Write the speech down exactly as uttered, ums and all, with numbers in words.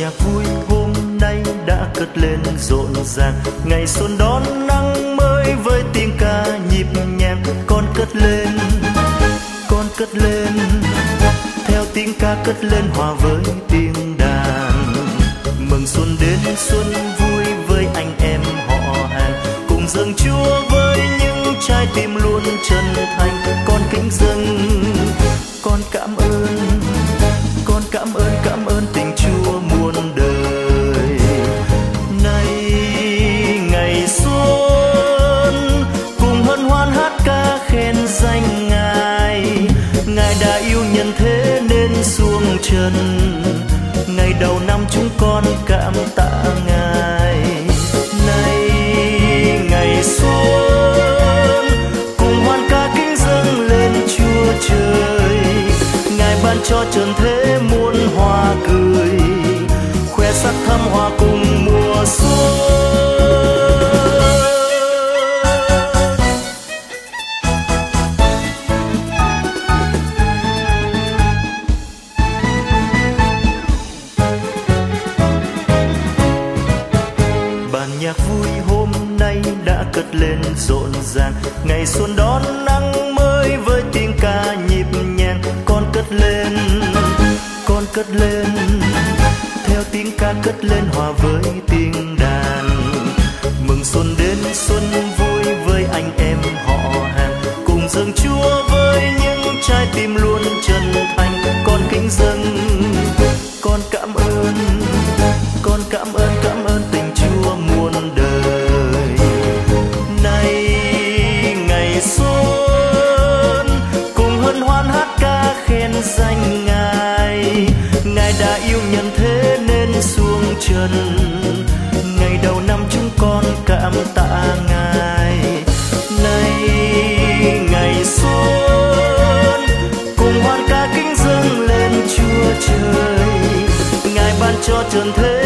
nhạc vui hôm nay đã cất lên rộn ràng, ngày xuân đón nắng mới với tiếng ca nhịp nhàng. Con cất lên, con cất lên, theo tiếng ca cất lên hòa với tiếng đàn. Mừng xuân đến xuân vui với anh em họ hàng, cùng dâng Chúa với những trái tim luôn chân thành. Con kính dâng, con cảm ơn, con cảm ơn, cảm ơn tình Chúa muôn đời. Nay ngày xuân cùng hân hoan hát ca khen danh Ngài, Ngài đã yêu nhân thế nên xuống trần. Ngày đầu năm chúng con cảm tạ Ngài. Nay ngày xuân cùng hoan ca kính dâng lên Chúa trời, Ngài ban cho trần thế muôn hoa cười, khoe sắc thắm hoa cùng mùa xuân. Bản nhạc vui hôm nay đã cất lên rộn ràng, ngày xuân đón nắng mới với tiếng ca nhịp nhàng. Con cất lên, con cất lên, theo tiếng ca cất lên hòa với tiếng đàn. Mừng xuân đến xuân vui với anh em họ hàng, cùng dâng Chúa với những trái tim luôn chân thành. Con kính dâng, con cảm ơn, con cảm ơn, cảm ơn tình Chúa muôn đời. Nay ngày xuân cùng hân hoan hát ca khen danh Ngài, Ngài đã yêu nhân thế nên xuống trần. Ngày đầu năm chúng con cảm tạ Ngài. Nay ngày xuân cùng hoan ca kính dâng lên Chúa trời, Ngài ban cho trần thế